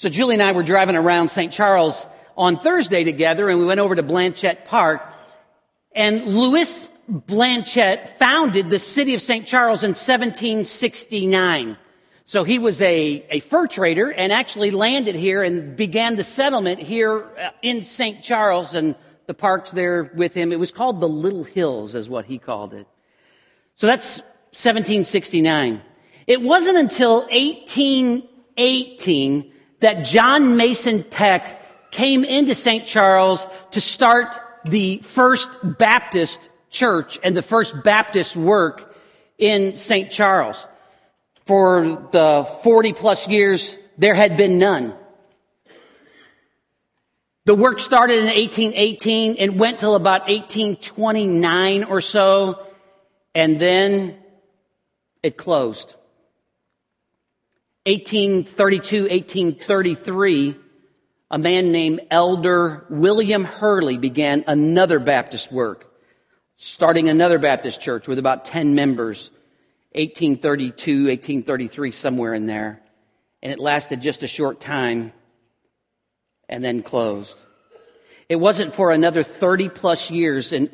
So Julie and I were driving around St. Charles on Thursday together, and we went over to Blanchette Park. And Louis Blanchette founded the city of St. Charles in 1769. So he was a fur trader and actually landed here and began the settlement here in St. Charles, and the park's there with him. It was called the Little Hills, is what he called it. So that's 1769. It wasn't until 1818 that John Mason Peck came into St. Charles to start the First Baptist Church and the First Baptist work in St. Charles. For the 40 plus years, there had been none. The work started in 1818 and went till about 1829 or so, and then it closed. 1832, 1833, a man named Elder William Hurley began another Baptist work, starting another Baptist church with about 10 members, 1832, 1833, somewhere in there. And it lasted just a short time and then closed. It wasn't for another 30 plus years in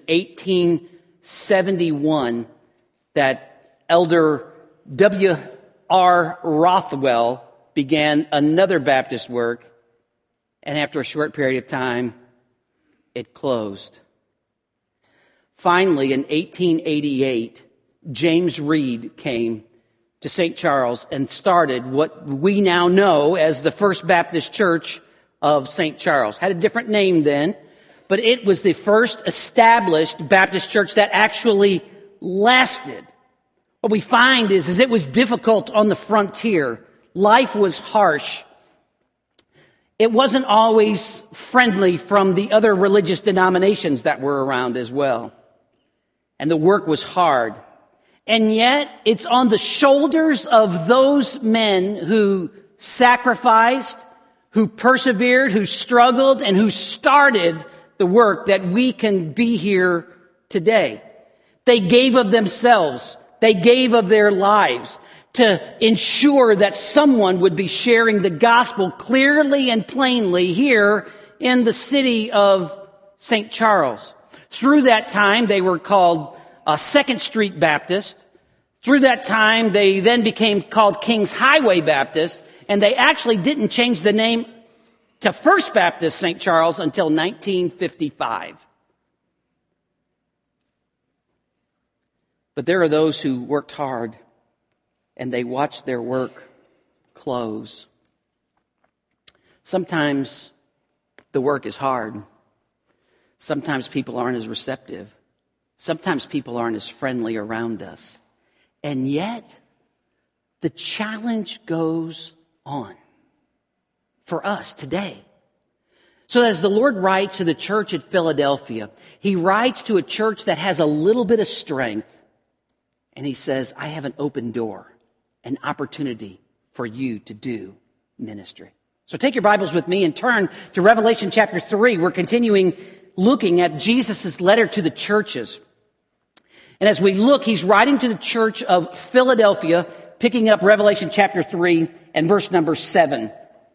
1871 that Elder W.R. Rothwell began another Baptist work, and after a short period of time, it closed. Finally, in 1888, James Reed came to St. Charles and started what we now know as the First Baptist Church of St. Charles. Had a different name then, but it was the first established Baptist church that actually lasted. What we find is it was difficult on the frontier. Life was harsh. It wasn't always friendly from the other religious denominations that were around as well. And the work was hard. And yet, it's on the shoulders of those men who sacrificed, who persevered, who struggled, and who started the work that we can be here today. They gave of themselves. They gave of their lives to ensure that someone would be sharing the gospel clearly and plainly here in the city of St. Charles. Through that time, they were called Second Street Baptist. Through that time, they then became called Kings Highway Baptist, and they actually didn't change the name to First Baptist St. Charles until 1955. But there are those who worked hard, and they watched their work close. Sometimes the work is hard. Sometimes people aren't as receptive. Sometimes people aren't as friendly around us. And yet, the challenge goes on for us today. So as the Lord writes to the church at Philadelphia, He writes to a church that has a little bit of strength. And He says, I have an open door, an opportunity for you to do ministry. So take your Bibles with me and turn to Revelation chapter 3. We're continuing looking at Jesus' letter to the churches. And as we look, He's writing to the church of Philadelphia, picking up Revelation chapter 3 and verse number 7.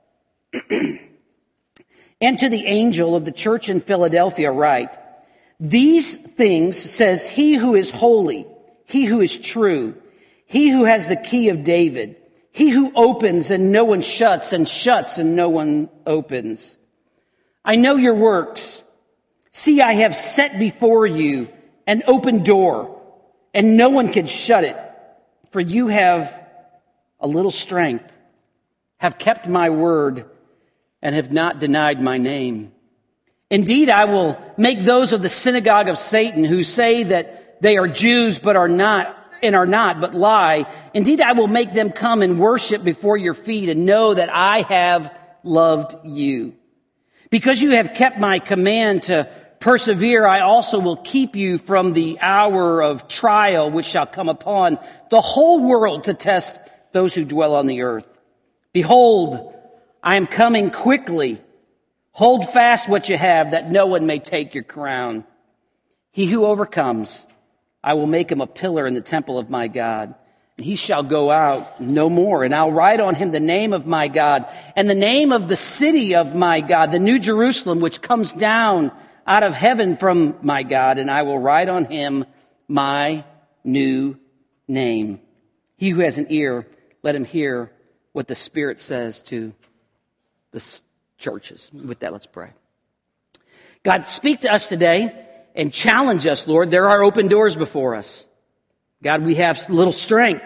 And to the angel of the church in Philadelphia write, these things says He who is holy, He who is true, He who has the key of David, He who opens and no one shuts, and shuts and no one opens. I know your works. See, I have set before you an open door, and no one can shut it. For you have a little strength, have kept my word, and have not denied my name. Indeed, I will make those of the synagogue of Satan who say that they are Jews but are not, but lie. Indeed, I will make them come and worship before your feet and know that I have loved you. Because you have kept my command to persevere, I also will keep you from the hour of trial which shall come upon the whole world to test those who dwell on the earth. Behold, I am coming quickly. Hold fast what you have, that no one may take your crown. He who overcomes, I will make him a pillar in the temple of my God, and he shall go out no more. And I'll write on him the name of my God and the name of the city of my God, the New Jerusalem, which comes down out of heaven from my God. And I will write on him my new name. He who has an ear, let him hear what the Spirit says to the churches. With that, let's pray. God, speak to us today and challenge us, Lord. There are open doors before us. God, we have little strength.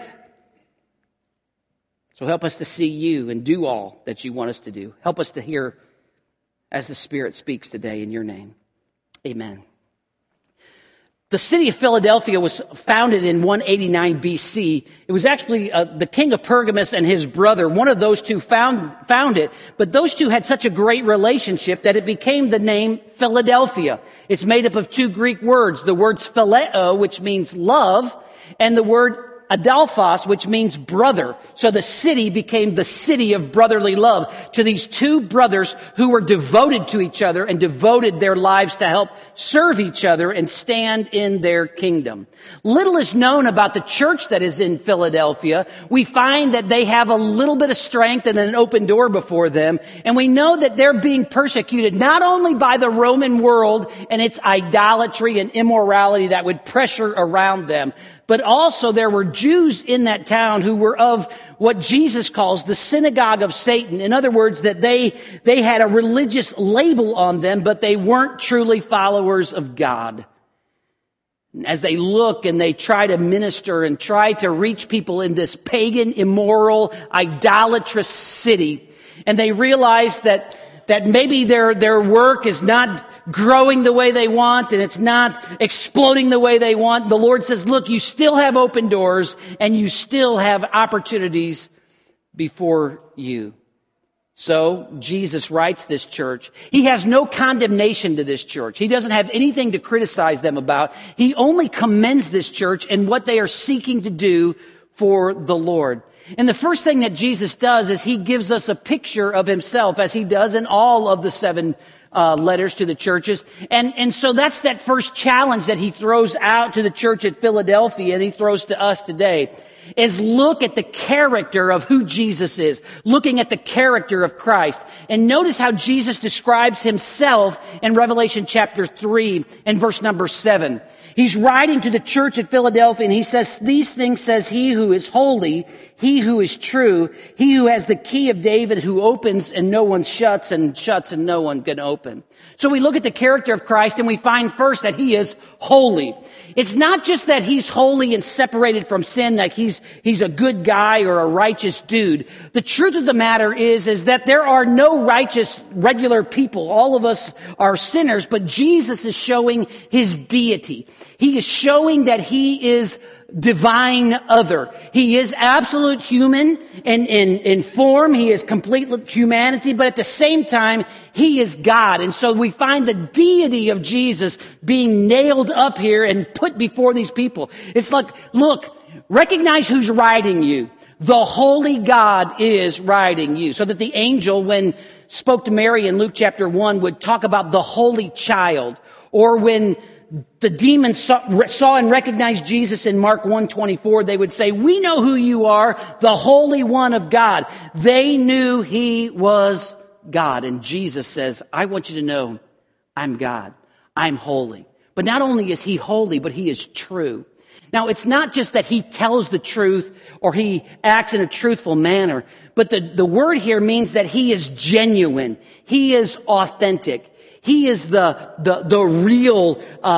So help us to see you and do all that you want us to do. Help us to hear as the Spirit speaks today in your name. Amen. The city of Philadelphia was founded in 189 BC. It was actually the king of Pergamus and his brother. One of those two found it, but those two had such a great relationship that it became the name Philadelphia. It's made up of two Greek words, the words phileo, which means love, and the word Adelphos, which means brother. So the city became the city of brotherly love to these two brothers who were devoted to each other and devoted their lives to help serve each other and stand in their kingdom. Little is known about the church that is in Philadelphia. We find that they have a little bit of strength and an open door before them. And we know that they're being persecuted not only by the Roman world and its idolatry and immorality that would pressure around them, but also there were Jews in that town who were of what Jesus calls the synagogue of Satan. In other words, that they had a religious label on them, but they weren't truly followers of God. As they look and they try to minister and try to reach people in this pagan, immoral, idolatrous city, and they realize that maybe their work is not growing the way they want and it's not exploding the way they want. The Lord says, look, you still have open doors and you still have opportunities before you. So Jesus writes this church. He has no condemnation to this church. He doesn't have anything to criticize them about. He only commends this church and what they are seeking to do for the Lord. And the first thing that Jesus does is he gives us a picture of himself, as he does in all of the seven letters to the churches. And so that's that first challenge that he throws out to the church at Philadelphia and he throws to us today, is look at the character of who Jesus is, looking at the character of Christ. And notice how Jesus describes himself in Revelation chapter 3 and verse number 7. He's writing to the church at Philadelphia and he says, these things says he who is holy, he who is true, he who has the key of David, who opens and no one shuts, and shuts and no one can open. So we look at the character of Christ and we find first that he is holy. It's not just that he's holy and separated from sin, like he's a good guy or a righteous dude. The truth of the matter is that there are no righteous, regular people. All of us are sinners, but Jesus is showing his deity. He is showing that he is divine other. He is absolute human in form. He is complete humanity, but at the same time, he is God. And so we find the deity of Jesus being nailed up here and put before these people. It's like, look, recognize who's riding you. The holy God is riding you. So that the angel, when spoke to Mary in Luke chapter 1, would talk about the holy child. Or when the demons saw and recognized Jesus in Mark 1:24, they would say, we know who you are, the Holy One of God. They knew he was God. And Jesus says, I want you to know I'm God. I'm holy. But not only is he holy, but he is true. Now, it's not just that he tells the truth or he acts in a truthful manner, but the word here means that he is genuine. He is authentic. He is the real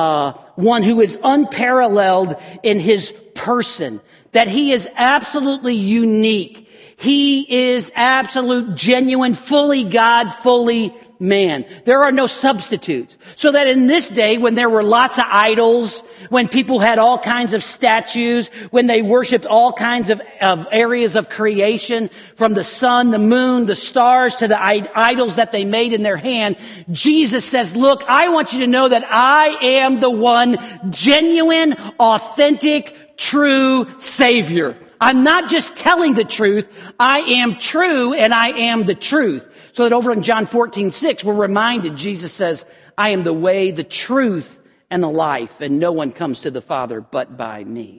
one who is unparalleled in his person, that he is absolutely unique. He is absolute, genuine, fully God, fully man. There are no substitutes. So that in this day, when there were lots of idols, when people had all kinds of statues, when they worshiped all kinds of areas of creation, from the sun, the moon, the stars, to the idols that they made in their hand, Jesus says, look, I want you to know that I am the one genuine, authentic, true Savior. I'm not just telling the truth. I am true and I am the truth. So that over in John 14:6, we're reminded, Jesus says, I am the way, the truth, and the life, and no one comes to the Father but by me.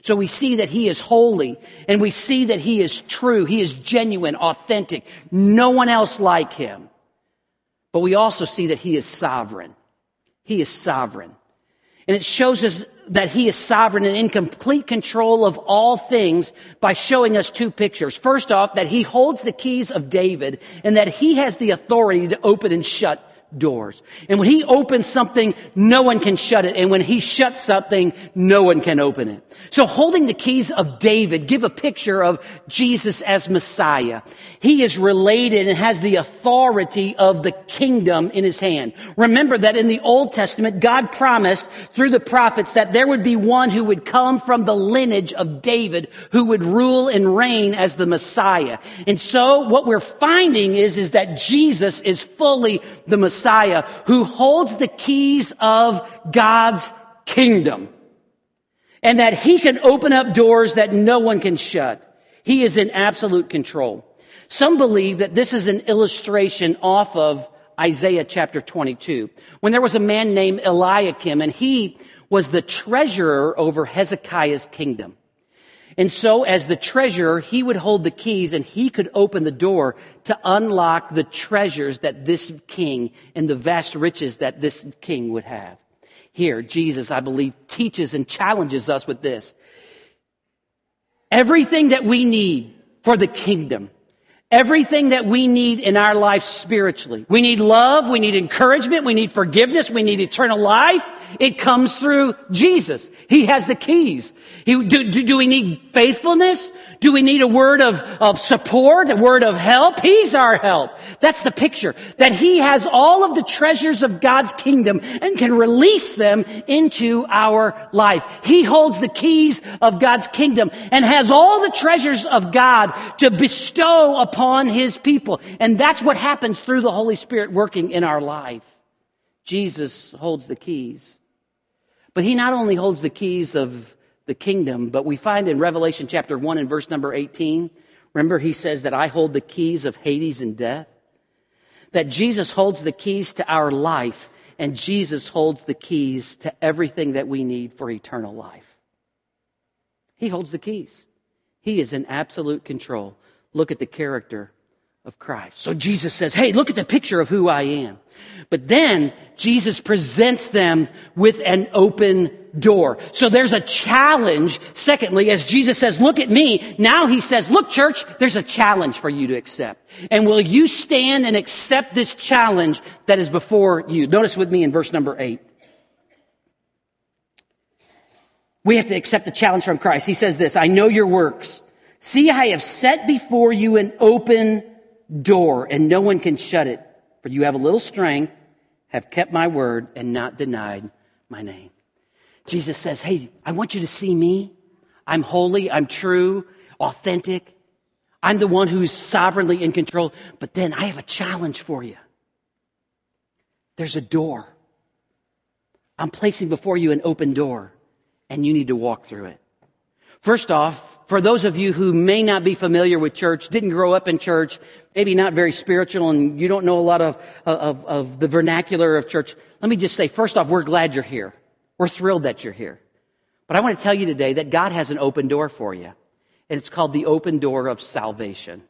So we see that he is holy, and we see that he is true. He is genuine, authentic. No one else like him. But we also see that he is sovereign. He is sovereign. And it shows us that he is sovereign and in complete control of all things by showing us two pictures. First off, that he holds the keys of David and that he has the authority to open and shut doors. And when he opens something, no one can shut it. And when he shuts something, no one can open it. So holding the keys of David give a picture of Jesus as Messiah. He is related and has the authority of the kingdom in his hand. Remember that in the Old Testament, God promised through the prophets that there would be one who would come from the lineage of David who would rule and reign as the Messiah. And so what we're finding is that Jesus is fully the Messiah who holds the keys of God's kingdom. And that he can open up doors that no one can shut. He is in absolute control. Some believe that this is an illustration off of Isaiah chapter 22, when there was a man named Eliakim, and he was the treasurer over Hezekiah's kingdom. And so as the treasurer, he would hold the keys and he could open the door to unlock the treasures that this king and the vast riches that this king would have. Here, Jesus, I believe, teaches and challenges us with this. Everything that we need for the kingdom, everything that we need in our life spiritually. We need love, we need encouragement, we need forgiveness, we need eternal life. It comes through Jesus. He has the keys. Do we need faithfulness? Do we need a word of support, a word of help? He's our help. That's the picture. That he has all of the treasures of God's kingdom and can release them into our life. He holds the keys of God's kingdom and has all the treasures of God to bestow upon his people. And that's what happens through the Holy Spirit working in our life. Jesus holds the keys. But he not only holds the keys of the kingdom, but we find in Revelation chapter 1 and verse number 18, remember he says that I hold the keys of Hades and death. That Jesus holds the keys to our life, and Jesus holds the keys to everything that we need for eternal life. He holds the keys. He is in absolute control. Look at the character of Christ. So Jesus says, hey, look at the picture of who I am. But then Jesus presents them with an open door. So there's a challenge. Secondly, as Jesus says, look at me. Now he says, look, church, there's a challenge for you to accept. And will you stand and accept this challenge that is before you? Notice with me in verse number 8. We have to accept the challenge from Christ. He says this, I know your works. See, I have set before you an open door, and no one can shut it. For you have a little strength, have kept my word, and not denied my name. Jesus says, hey, I want you to see me. I'm holy, I'm true, authentic. I'm the one who's sovereignly in control. But then I have a challenge for you. There's a door. I'm placing before you an open door, and you need to walk through it. First off, for those of you who may not be familiar with church, didn't grow up in church, maybe not very spiritual, and you don't know a lot of the vernacular of church, let me just say, first off, we're glad you're here. We're thrilled that you're here. But I want to tell you today that God has an open door for you, and it's called the open door of salvation.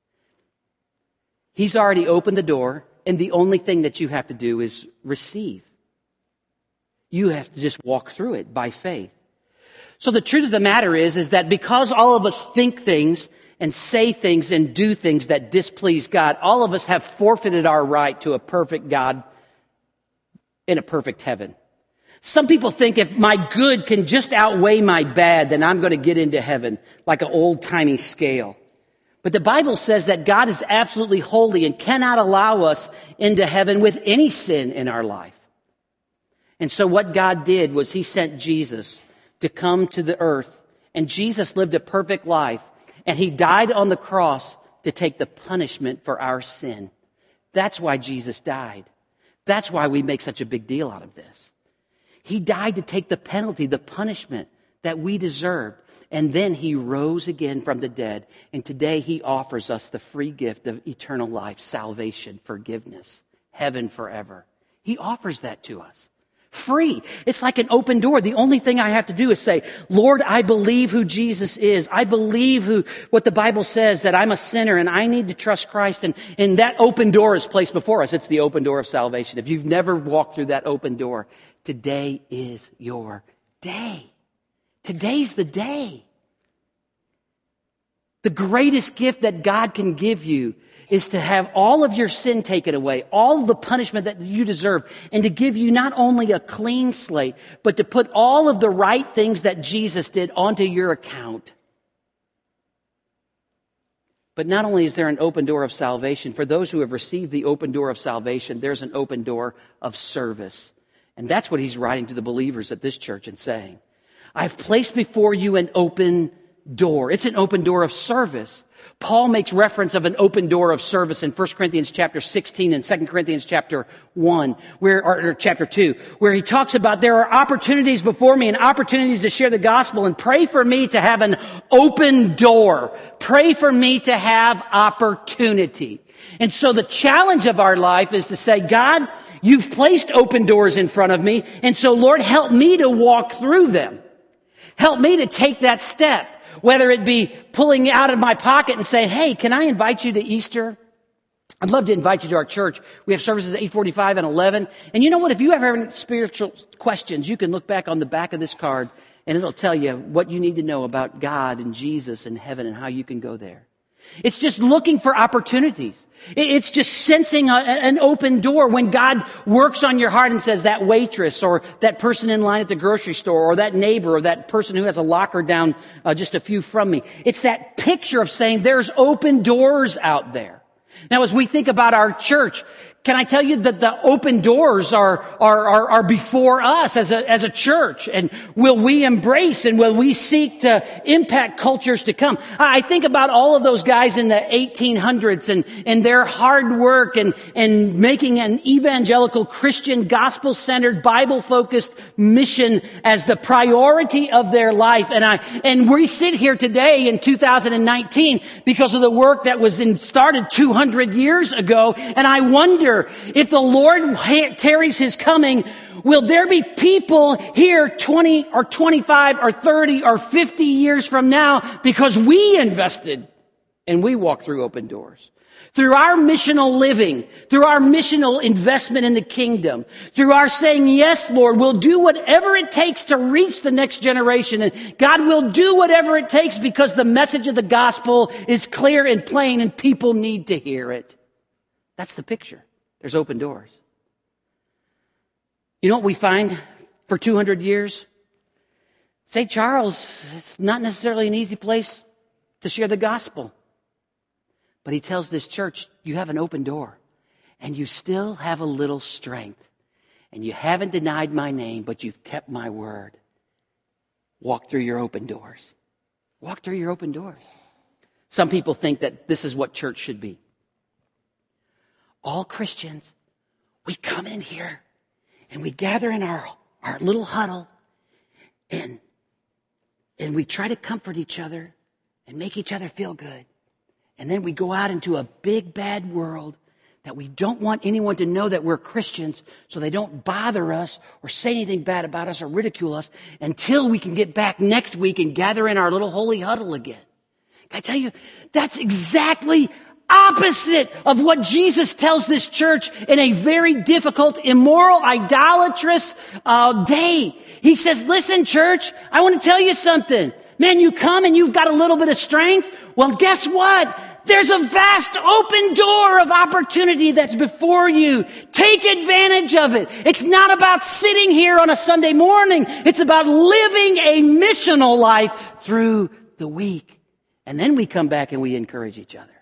He's already opened the door, and the only thing that you have to do is receive. You have to just walk through it by faith. So the truth of the matter is that because all of us think things and say things and do things that displease God, all of us have forfeited our right to a perfect God in a perfect heaven. Some people think if my good can just outweigh my bad, then I'm going to get into heaven like an old-timey scale. But the Bible says that God is absolutely holy and cannot allow us into heaven with any sin in our life. And so what God did was he sent Jesus to come to the earth. And Jesus lived a perfect life. And he died on the cross to take the punishment for our sin. That's why Jesus died. That's why we make such a big deal out of this. He died to take the penalty, the punishment that we deserved. And then he rose again from the dead. And today he offers us the free gift of eternal life, salvation, forgiveness, heaven forever. He offers that to us. Free. It's like an open door. The only thing I have to do is say, Lord, I believe who Jesus is. I believe what the Bible says, that I'm a sinner and I need to trust Christ. And that open door is placed before us. It's the open door of salvation. If you've never walked through that open door, today is your day. Today's the day. The greatest gift that God can give you is to have all of your sin taken away, all the punishment that you deserve, and to give you not only a clean slate, but to put all of the right things that Jesus did onto your account. But not only is there an open door of salvation, for those who have received the open door of salvation, there's an open door of service. And that's what he's writing to the believers at this church and saying, I've placed before you an open door. It's an open door of service. Paul makes reference of an open door of service in 1 Corinthians chapter 16 and 2 Corinthians chapter 1, or chapter 2, where he talks about there are opportunities before me and opportunities to share the gospel, and pray for me to have an open door. Pray for me to have opportunity. And so the challenge of our life is to say, God, you've placed open doors in front of me, and so Lord, help me to walk through them. Help me to take that step. Whether it be pulling out of my pocket and saying, hey, can I invite you to Easter? I'd love to invite you to our church. We have services at 8:45 and 11. And you know what? If you ever have any spiritual questions, you can look back on the back of this card and it'll tell you what you need to know about God and Jesus and heaven and how you can go there. It's just looking for opportunities. It's just sensing an open door when God works on your heart and says that waitress or that person in line at the grocery store or that neighbor or that person who has a locker down just a few from me. It's that picture of saying there's open doors out there. Now, as we think about our church, can I tell you that the open doors are before us as a church? And will we embrace and will we seek to impact cultures to come? I think about all of those guys in the 1800s and their hard work and making an evangelical Christian gospel-centered Bible-focused mission as the priority of their life. And we sit here today in 2019 because of the work that was started 200 years ago. And I wonder, if the Lord tarries his coming, will there be people here 20 or 25 or 30 or 50 years from now because we invested and we walked through open doors? Through our missional living, through our missional investment in the kingdom, through our saying, yes, Lord, we'll do whatever it takes to reach the next generation. And God will do whatever it takes because the message of the gospel is clear and plain and people need to hear it. That's the picture. There's open doors. You know what we find for 200 years? St. Charles, it's not necessarily an easy place to share the gospel. But he tells this church, you have an open door and you still have a little strength and you haven't denied my name, but you've kept my word. Walk through your open doors. Walk through your open doors. Some people think that this is what church should be. All Christians, we come in here and we gather in our little huddle and we try to comfort each other and make each other feel good. And then we go out into a big, bad world that we don't want anyone to know that we're Christians so they don't bother us or say anything bad about us or ridicule us until we can get back next week and gather in our little holy huddle again. Can I tell you, that's exactly opposite of what Jesus tells this church in a very difficult, immoral, idolatrous day. He says, listen, church, I want to tell you something. Man, you come and you've got a little bit of strength. Well, guess what? There's a vast open door of opportunity that's before you. Take advantage of it. It's not about sitting here on a Sunday morning. It's about living a missional life through the week. And then we come back and we encourage each other.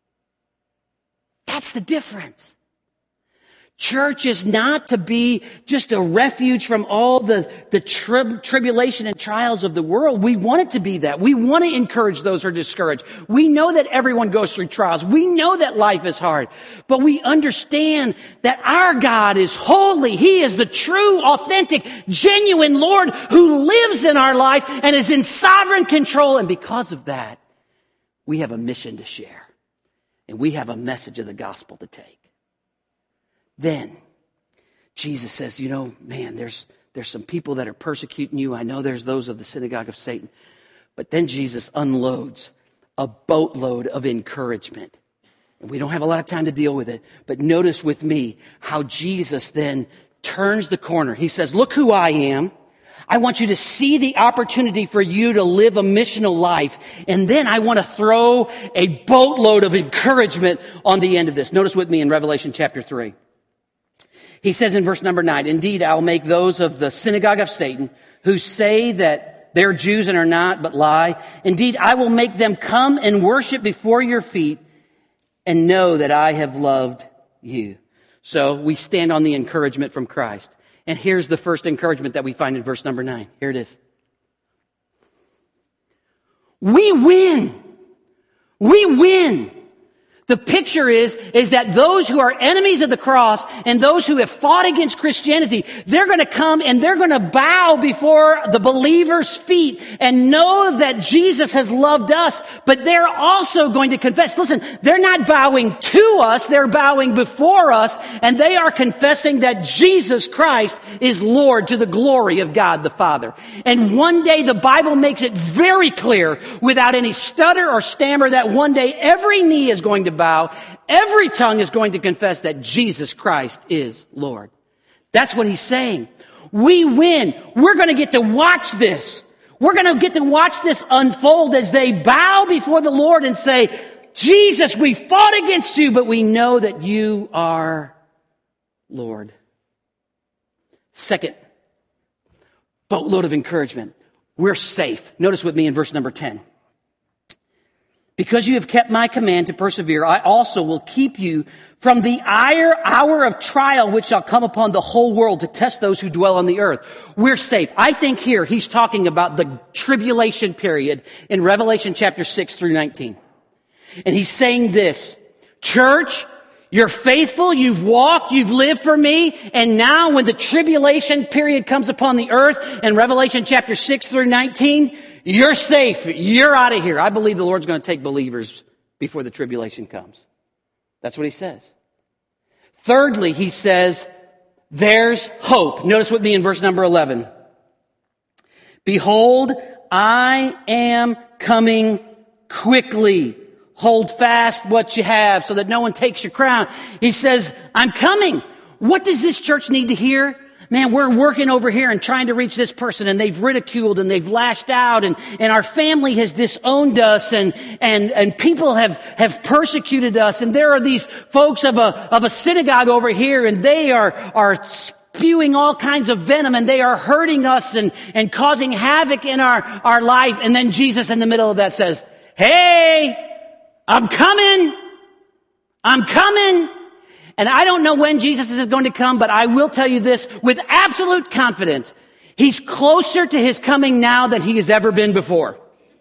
That's the difference. Church is not to be just a refuge from all the tribulation and trials of the world. We want it to be that. We want to encourage those who are discouraged. We know that everyone goes through trials. We know that life is hard. But we understand that our God is holy. He is the true, authentic, genuine Lord who lives in our life and is in sovereign control. And because of that, we have a mission to share. And we have a message of the gospel to take. Then, Jesus says, man, there's some people that are persecuting you. I know there's those of the synagogue of Satan. But then Jesus unloads a boatload of encouragement. And we don't have a lot of time to deal with it. But notice with me how Jesus then turns the corner. He says, look who I am. I want you to see the opportunity for you to live a missional life. And then I want to throw a boatload of encouragement on the end of this. Notice with me in Revelation chapter 3. He says in verse number 9, indeed, I'll make those of the synagogue of Satan who say that they're Jews and are not, but lie. Indeed, I will make them come and worship before your feet and know that I have loved you. So we stand on the encouragement from Christ. And here's the first encouragement that we find in verse number 9. Here it is. We win. We win. The picture is that those who are enemies of the cross and those who have fought against Christianity, they're going to come and they're going to bow before the believer's feet and know that Jesus has loved us, but they're also going to confess. Listen, they're not bowing to us, they're bowing before us, and they are confessing that Jesus Christ is Lord to the glory of God the Father. And one day the Bible makes it very clear, without any stutter or stammer, that one day every knee is going to bow, every tongue is going to confess that Jesus Christ is Lord. That's what he's saying. We win. We're going to get to watch this. We're going to get to watch this unfold as they bow before the Lord and say, Jesus, we fought against you, but we know that you are Lord. Second, boatload of encouragement. We're safe. Notice with me in verse number 10. Because you have kept my command to persevere, I also will keep you from the hour of trial which shall come upon the whole world to test those who dwell on the earth. We're safe. I think here he's talking about the tribulation period in Revelation chapter 6 through 19. And he's saying this, church, you're faithful, you've walked, you've lived for me, and now when the tribulation period comes upon the earth in Revelation chapter 6 through 19, you're safe. You're out of here. I believe the Lord's going to take believers before the tribulation comes. That's what he says. Thirdly, he says, there's hope. Notice with me in verse number 11. Behold, I am coming quickly. Hold fast what you have so that no one takes your crown. He says, I'm coming. What does this church need to hear? Man, we're working over here and trying to reach this person, and they've ridiculed and they've lashed out, and our family has disowned us, and people have persecuted us, and there are these folks of a synagogue over here, and they are spewing all kinds of venom, and they are hurting us and causing havoc in our life. And then Jesus in the middle of that says, hey, I'm coming. I'm coming. And I don't know when Jesus is going to come, but I will tell you this with absolute confidence. He's closer to his coming now than he has ever been before.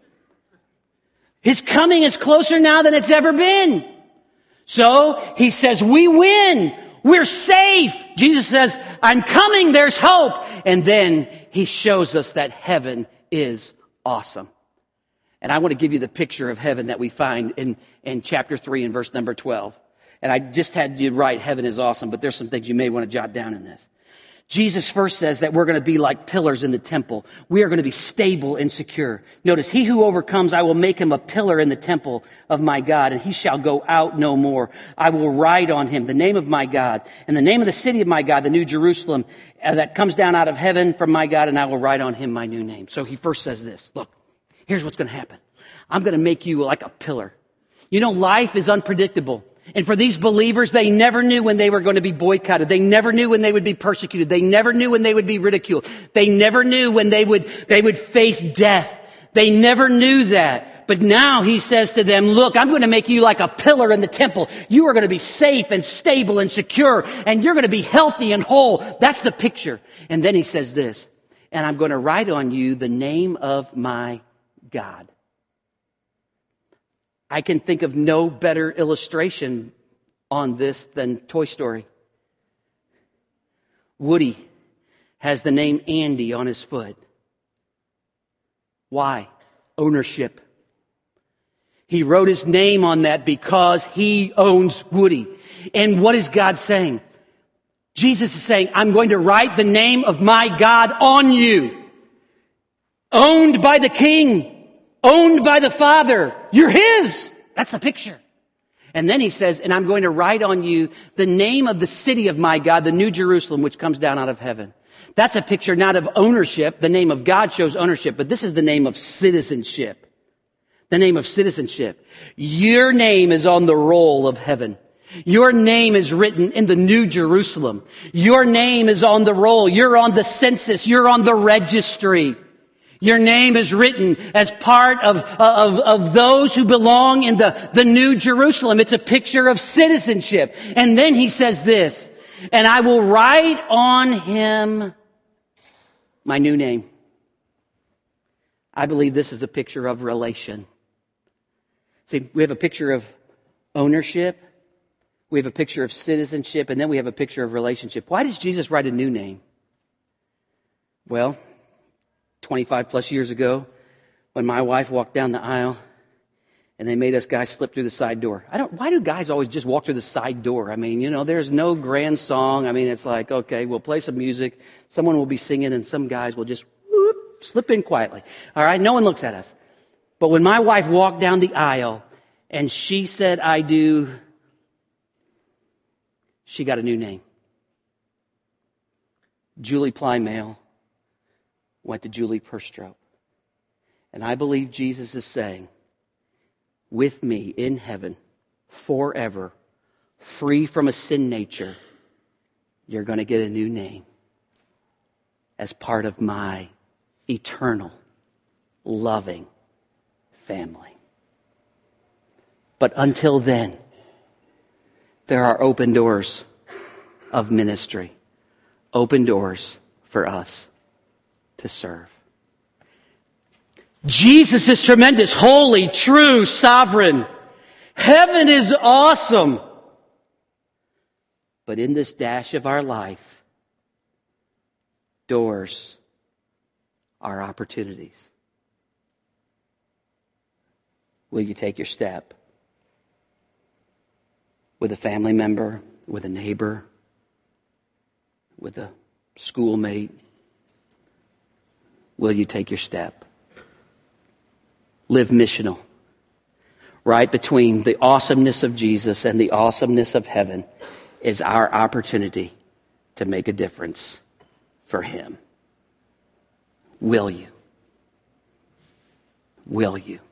His coming is closer now than it's ever been. So he says, we win. We're safe. Jesus says, I'm coming. There's hope. And then he shows us that heaven is awesome. And I want to give you the picture of heaven that we find in chapter 3 and verse number 12. And I just had you write, heaven is awesome, but there's some things you may want to jot down in this. Jesus first says that we're going to be like pillars in the temple. We are going to be stable and secure. Notice, he who overcomes, I will make him a pillar in the temple of my God, and he shall go out no more. I will write on him the name of my God, and the name of the city of my God, the new Jerusalem, that comes down out of heaven from my God, and I will write on him my new name. So he first says this, look, here's what's going to happen. I'm going to make you like a pillar. You know, life is unpredictable. And for these believers, they never knew when they were going to be boycotted. They never knew when they would be persecuted. They never knew when they would be ridiculed. They never knew when they would face death. They never knew that. But now he says to them, look, I'm going to make you like a pillar in the temple. You are going to be safe and stable and secure, and you're going to be healthy and whole. That's the picture. And then he says this, and I'm going to write on you the name of my God. I can think of no better illustration on this than Toy Story. Woody has the name Andy on his foot. Why? Ownership. He wrote his name on that because he owns Woody. And what is God saying? Jesus is saying, I'm going to write the name of my God on you. Owned by the King. Owned by the Father. You're His. That's the picture. And then he says, and I'm going to write on you the name of the city of my God, the New Jerusalem, which comes down out of heaven. That's a picture not of ownership. The name of God shows ownership, but this is the name of citizenship. The name of citizenship. Your name is on the roll of heaven. Your name is written in the New Jerusalem. Your name is on the roll. You're on the census. You're on the registry. Your name is written as part of those who belong in the New Jerusalem. It's a picture of citizenship. And then he says this, and I will write on him my new name. I believe this is a picture of relation. See, we have a picture of ownership. We have a picture of citizenship. And then we have a picture of relationship. Why does Jesus write a new name? Well, 25 plus years ago, when my wife walked down the aisle and they made us guys slip through the side door. Why do guys always just walk through the side door? I mean, there's no grand song. I mean, it's like, okay, we'll play some music. Someone will be singing and some guys will just slip in quietly. All right. No one looks at us. But when my wife walked down the aisle and she said, I do, she got a new name. Julie Plymale went to Julie Perstrope. And I believe Jesus is saying, with me in heaven, forever, free from a sin nature, you're going to get a new name as part of my eternal, loving family. But until then, there are open doors of ministry, open doors for us to serve. Jesus is tremendous, holy, true, sovereign. Heaven is awesome. But in this dash of our life, doors are opportunities. Will you take your step? With a family member, with a neighbor, with a schoolmate? Will you take your step? Live missional. Right between the awesomeness of Jesus and the awesomeness of heaven is our opportunity to make a difference for Him. Will you? Will you?